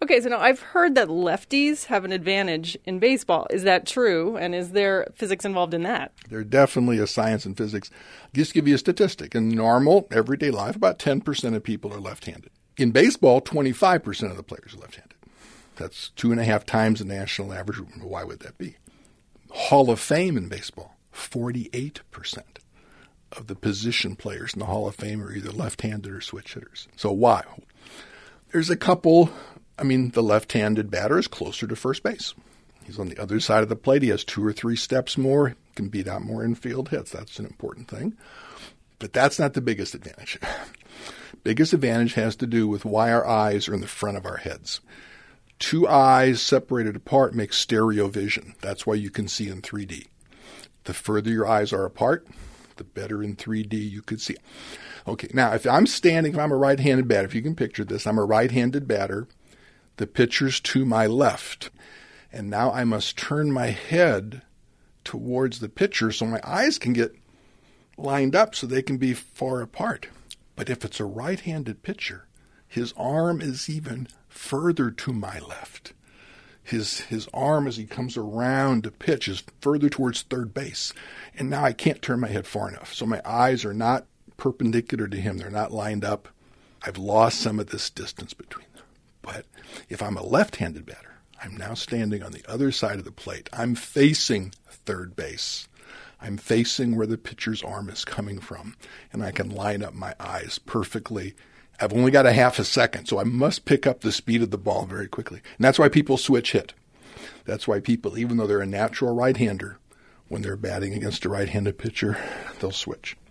Okay, so now I've heard that lefties have an advantage in baseball. Is that true? And is there physics involved in that? There definitely is science and physics. Just to give you a statistic. In normal, everyday life, about 10% of people are left-handed. In baseball, 25% of the players are left-handed. That's 2.5 times the national average. Why would that be? Hall of Fame in baseball, 48% of the position players in the Hall of Fame are either left-handed or switch hitters. So why? There's a couple. The left-handed batter is closer to first base. He's on the other side of the plate. He has 2 or 3 steps more, can beat out more infield hits. That's an important thing. But that's not the biggest advantage. Biggest advantage has to do with why our eyes are in the front of our heads. 2 eyes separated apart make stereo vision. That's why you can see in 3D. The further your eyes are apart, the better in 3D you could see. Okay, now if I'm a right-handed batter, if you can picture this, I'm a right-handed batter. The pitcher's to my left. And now I must turn my head towards the pitcher so my eyes can get lined up so they can be far apart. But if it's a right-handed pitcher, his arm is even further to my left. His arm, as he comes around to pitch, is further towards third base. And now I can't turn my head far enough. So my eyes are not perpendicular to him. They're not lined up. I've lost some of this distance between them. But if I'm a left-handed batter, I'm now standing on the other side of the plate. I'm facing third base. I'm facing where the pitcher's arm is coming from, and I can line up my eyes perfectly. I've only got a half a second, so I must pick up the speed of the ball very quickly. And that's why people switch hit. That's why people, even though they're a natural right-hander, when they're batting against a right-handed pitcher, they'll switch.